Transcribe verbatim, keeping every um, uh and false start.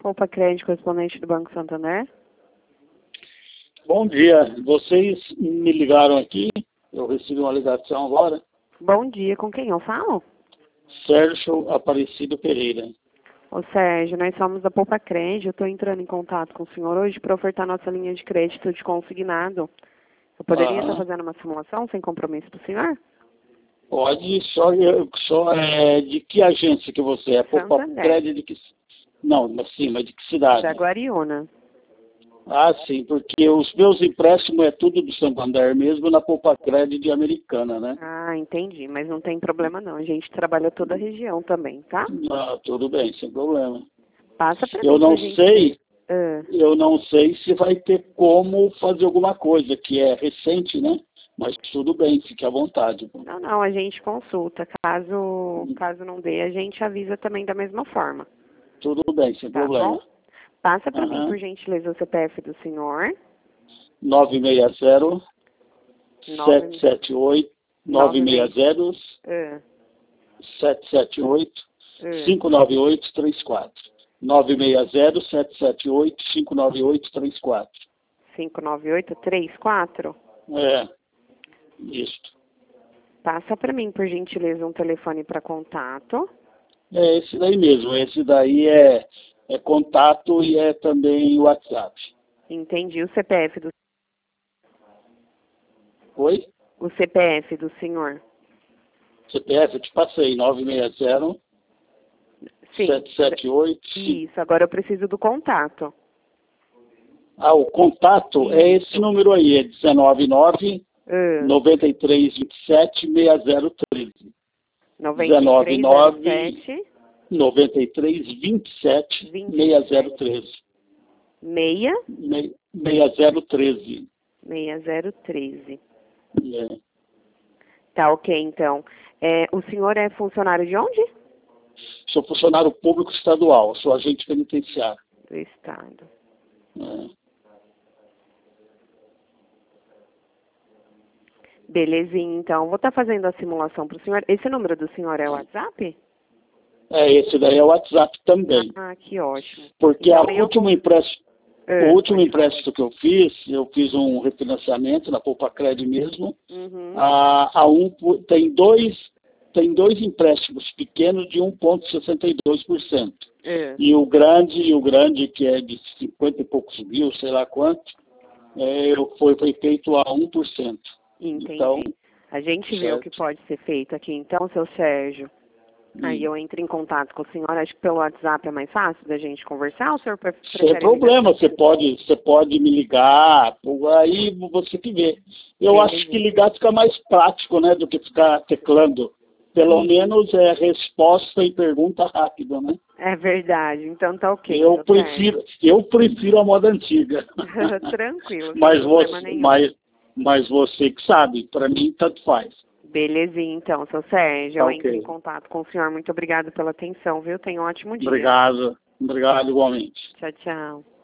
Poupa Crédito, correspondente do Banco Santander. Bom dia, vocês me ligaram aqui, eu recebi uma ligação agora. Bom dia, com quem eu falo? Sérgio Aparecido Pereira. Ô Sérgio, nós somos da Poupa Crédito, eu estou entrando em contato com o senhor hoje para ofertar nossa linha de crédito de consignado. Eu poderia estar Ah, fazendo uma simulação sem compromisso para o senhor? pode, só, só é, de que agência que você é? Poupa Santander. Crédito de que... Não, mas sim, mas de que cidade? Da Guariúna. Ah, sim, porque os meus empréstimos é tudo do Santander mesmo, na Poupa Crédito de Americana, né? Ah, entendi, mas não tem problema não, a gente trabalha toda a região também, tá? Ah, tudo bem, sem problema. Passa para Eu mim, não por gente sei, ver. Ah, eu não sei se vai ter como fazer alguma coisa, que é recente, né? Mas tudo bem, fique à vontade. não, não, a gente consulta. Caso, caso não dê, a gente avisa também da mesma forma. Tudo bem, sem Tá problema. bom? Passa para mim, Aham. por gentileza, o C P F do senhor. nove seis zero, Nove, sete sete oito, nove nove seis meia. zero, Ah, sete sete oito, ah, cinco nove oito três quatro. nove seis zero, sete sete oito, cinco nove oito três quatro. cinco nove oito três quatro. É, isso. Passa para mim, por gentileza, um telefone para contato. É esse daí mesmo. Esse daí é, é contato e é também WhatsApp. Entendi. O C P F do, Oi? o C P F do senhor. C P F eu te passei, nove seis zero, Sim. sete sete oito. Isso, agora eu preciso do contato. Ah, o contato é Isso. esse número aí, é dezenove nove, Ah, noventa e três vinte e sete, sessenta treze. noventa e três zero sete, noventa e três vinte e sete, vinte e sessenta sete, treze. meia, sessenta treze. meia zero treze. É. Tá, ok, então. É, o senhor é funcionário de onde? Sou funcionário público estadual, sou agente penitenciário. Do Estado. É. Belezinha, então. Vou estar fazendo a simulação para o senhor. Esse número do senhor é o WhatsApp? É, esse daí é o WhatsApp também. Ah, que ótimo. Porque Então, a eu último cons- empréstimo, Ah, o último pode falar. empréstimo que eu fiz, eu fiz um refinanciamento na Poupa Crédito mesmo. Uhum. A, a um, tem, dois, tem dois empréstimos pequenos de um vírgula sessenta e dois por cento. Ah, E o grande, o grande, que é de cinquenta e poucos mil, sei lá quanto, é, foi, foi feito a um por cento. entendi. Então, A gente vê o certo. que pode ser feito aqui, então, seu Sérgio. Aí eu entro em contato com o senhor. Acho que pelo WhatsApp é mais fácil da gente conversar, ou o senhor pre- prefere Sem problema, ligar? você pode, você pode me ligar, por aí você que vê. Eu Beleza. acho que ligar fica mais prático, né, do que ficar teclando. Pelo Sim. menos é resposta e pergunta rápida, né? É verdade, então tá ok. Eu seu prefiro, eu prefiro a moda antiga. Sérgio. Tranquilo, sem mas, problema você, nenhum. mas, mas você que sabe, para mim tanto faz. Belezinha, então, seu Sérgio. Tá Eu entro em ok. contato com o senhor. Muito obrigado pela atenção, viu? Tenha um ótimo dia. Obrigado. Obrigado igualmente. Tchau, tchau.